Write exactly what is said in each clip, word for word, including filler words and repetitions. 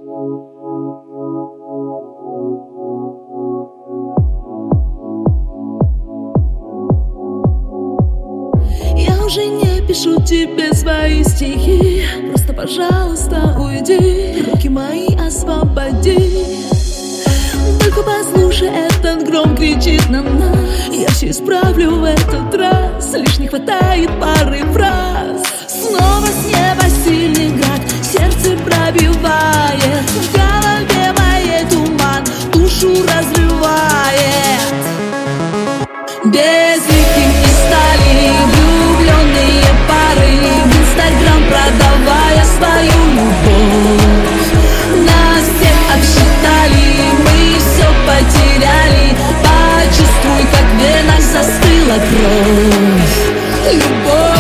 Я уже не пишу тебе свои стихи. Просто, пожалуйста, уйди, руки мои освободи. Только послушай, этот гром кричит на нас. Я все исправлю в этот раз, лишь не хватает пары фраз. Снова с неба сильный град, сердце пробивает, в голове моей туман душу разрывает. Безликим и стали влюбленные пары, в Инстаграм продавая свою любовь. Нас всех обсчитали, мы все потеряли. Почувствуй, как в венах застыла кровь. Любовь.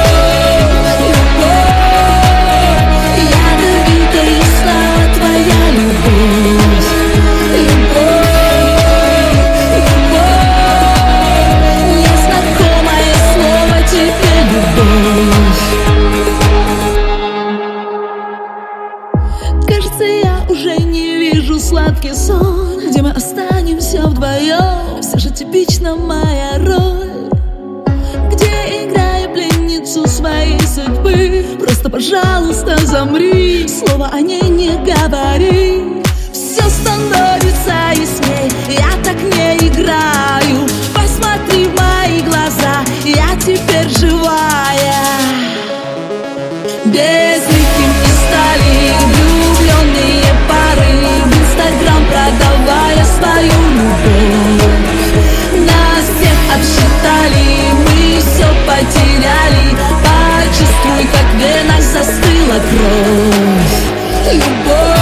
Кажется, я уже не вижу сладкий сон, где мы останемся вдвоем. Все же типична моя роль, где, играя пленницу своей судьбы, просто, пожалуйста, замри, слово о ней не говори. Все становится ясней, я так не играю. Посмотри в мои глаза, я теперь живая. Безликим и стали влюбленные пары, в Инстаграм продавая свою любовь. Нас всех обсчитали, мы все потеряли. Почувствуй, как в венах застыла кровь. Любовь.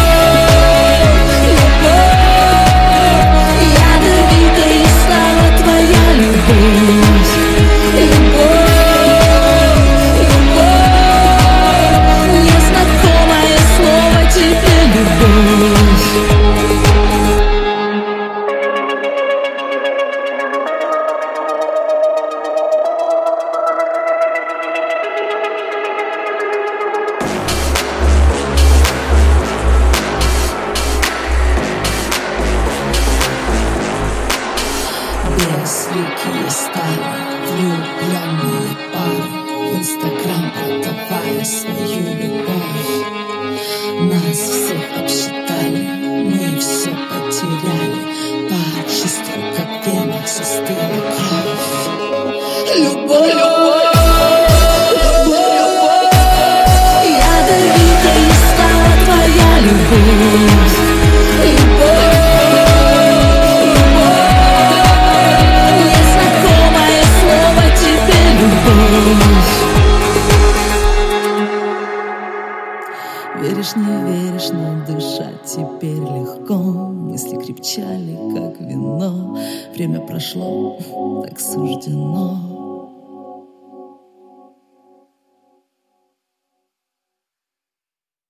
Безликие стали влюбленные пары, в Инстаграм продавая свою любовь. Нас всех обсчитали, мы все потеряли. Почувствуй, как в венах застыла кровь. Любовь. Ядовита и стала твоя любовь. Любовь. Веришь, не веришь, но дышать теперь легко. Мысли крепчали, как вино. Время прошло, так суждено.